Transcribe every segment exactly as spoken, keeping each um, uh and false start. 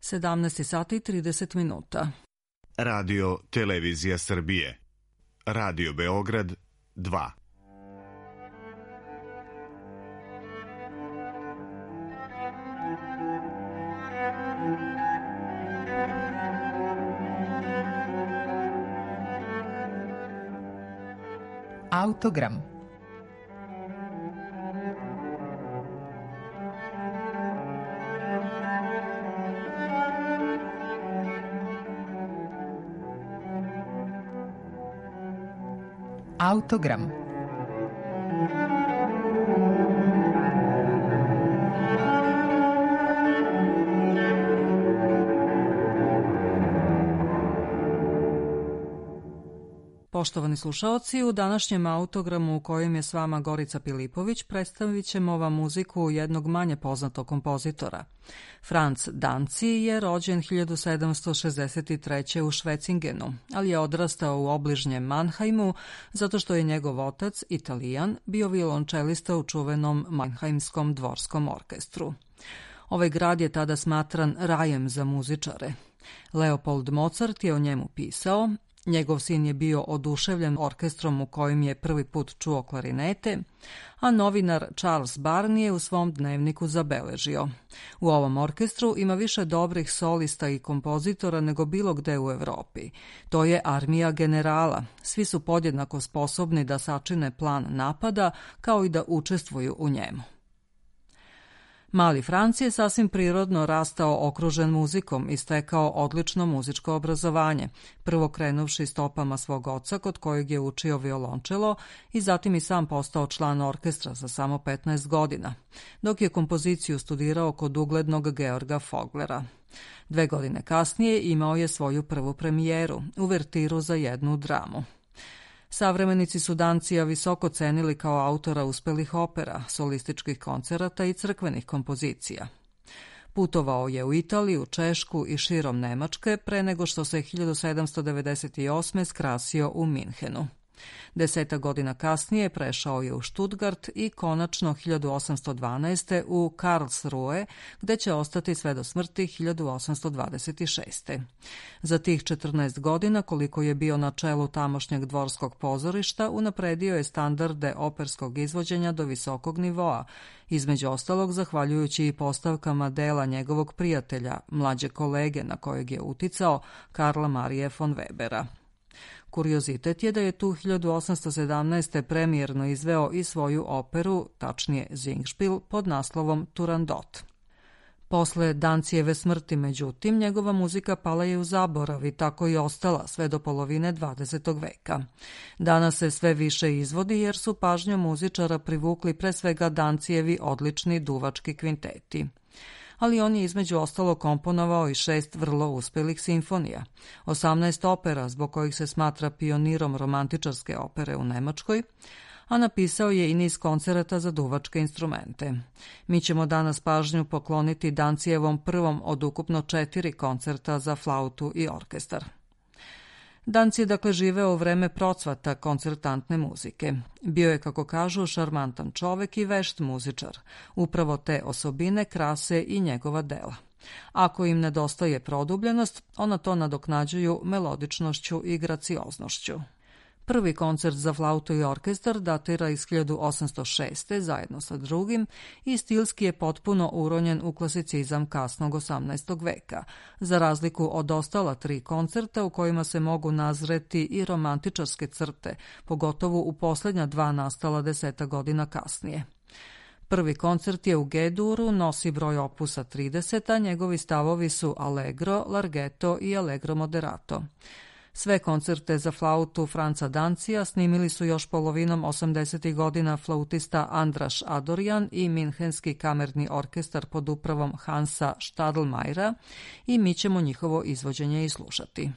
sedamnaest sati i trideset minuta. Radio Televizija Srbije. Radio Beograd dva. Autogram. Autogram. Poštovani slušaoci, u današnjem autogramu u kojem je s vama Gorica Pilipović predstavit ćemo vam muziku jednog manje poznatog kompozitora. Franz Danzi je rođen hiljadu sedamsto šezdeset treće. u Švecingenu, ali je odrastao u obližnjem Mannheimu zato što je njegov otac, Italijan, bio violončelista u čuvenom Mannheimskom dvorskom orkestru. Ovaj grad je tada smatran rajem za muzičare. Leopold Mozart je o njemu pisao. Njegov sin je bio oduševljen orkestrom u kojem je prvi put čuo klarinete, a novinar Charles Barn je u svom dnevniku zabeležio: u ovom orkestru ima više dobrih solista i kompozitora nego bilo gde u Evropi. To je armija generala. Svi su podjednako sposobni da sačine plan napada kao i da učestvuju u njemu. Mali Franc je sasvim prirodno rastao okružen muzikom i stekao odlično muzičko obrazovanje, prvo krenuvši stopama svog oca kod kojeg je učio violončelo i zatim i sam postao član orkestra za samo petnaest godina, dok je kompoziciju studirao kod uglednog Georga Foglera. Dve godine kasnije imao je svoju prvu premijeru, uvertiru za jednu dramu. Savremenici su Dancija visoko cenili kao autora uspelih opera, solističkih koncerata i crkvenih kompozicija. Putovao je u Italiju, Češku i širom Nemačke pre nego što se hiljadu sedamsto devedeset osme. skrasio u Minhenu. Deseta godina kasnije prešao je u Stuttgart i konačno hiljadu osamsto dvanaeste. u Karlsruhe, gde će ostati sve do smrti hiljadu osamsto dvadeset šeste. Za tih četrnaest godina koliko je bio na čelu tamošnjeg dvorskog pozorišta, unapredio je standarde operskog izvođenja do visokog nivoa, između ostalog zahvaljujući i postavkama dela njegovog prijatelja, mlađe kolege na kojeg je uticao, Karla Marije von Webera. Kuriozitet je da je tu hiljadu osamsto sedamnaeste. premijerno izveo i svoju operu, tačnije Singspiel, pod naslovom Turandot. Posle Dancijeve smrti, međutim, njegova muzika pala je u zaborav i tako i ostala sve do polovine dvadesetog veka. Danas se sve više izvodi jer su pažnju muzičara privukli pre svega Dancijevi odlični duvački kvinteti. Ali on je između ostalo komponovao i šest vrlo uspelih simfonija, osamnaest opera zbog kojih se smatra pionirom romantičarske opere u Nemačkoj, a napisao je i niz koncerata za duvačke instrumente. Mi ćemo danas pažnju pokloniti Dancijevom prvom od ukupno četiri koncerta za flautu i orkestar. Danci je dakle živeo u vreme procvata koncertantne muzike. Bio je, kako kažu, šarmantan čovek i vešt muzičar. Upravo te osobine krase i njegova dela. Ako im nedostaje produbljenost, ona to nadoknađuju melodičnošću i gracioznošću. Prvi koncert za flautu i orkestar datira iz hiljadu osamsto šeste. zajedno sa drugim i stilski je potpuno uronjen u klasicizam kasnog osamnaestog veka, za razliku od ostala tri koncerta u kojima se mogu nazreti i romantičarske crte, pogotovo u posljednja dva nastala deseta godina kasnije. Prvi koncert je u G-duru, nosi broj opusa trideset, a njegovi stavovi su allegro, larghetto i allegro moderato. Sve koncerte za flautu Franca Dancija snimili su još polovinom osamdesetih godina flautista Andraš Adorjan i Minhenski kamerni orkestar pod upravom Hansa Stadelmayra i mi ćemo njihovo izvođenje i slušati.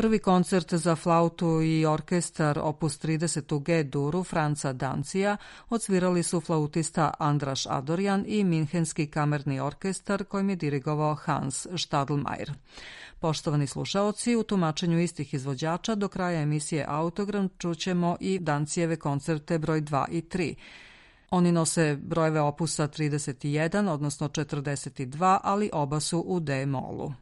Prvi koncert za flautu i orkestar opus trideset u G-duru Franca Dancija odsvirali su flautista Andraš Adorjan i Minhenski kamerni orkestar kojim je dirigovao Hans Stadelmeier. Poštovani slušaoci, u tumačenju istih izvođača do kraja emisije Autogram čućemo i Dancijeve koncerte broj dva i tri. Oni nose brojeve opusa trideset jedan, odnosno četrdeset dva, ali oba su u D-molu.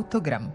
Autogram.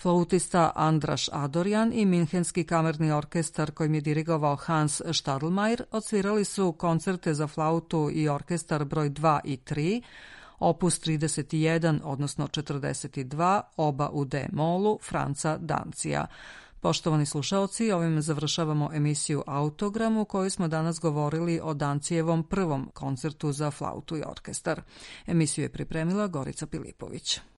Flautista Andraš Adorjan i Minhenski kamerni orkestar kojim je dirigovao Hans Stadelmeier odsvirali su koncerte za flautu i orkestar broj dva i tri, opus trideset jedan, odnosno četrdeset dva, oba u D-molu, Franca Dancija. Poštovani slušaoci, ovim završavamo emisiju Autogram u kojoj smo danas govorili o Dancijevom prvom koncertu za flautu i orkestar. Emisiju je pripremila Gorica Pilipović.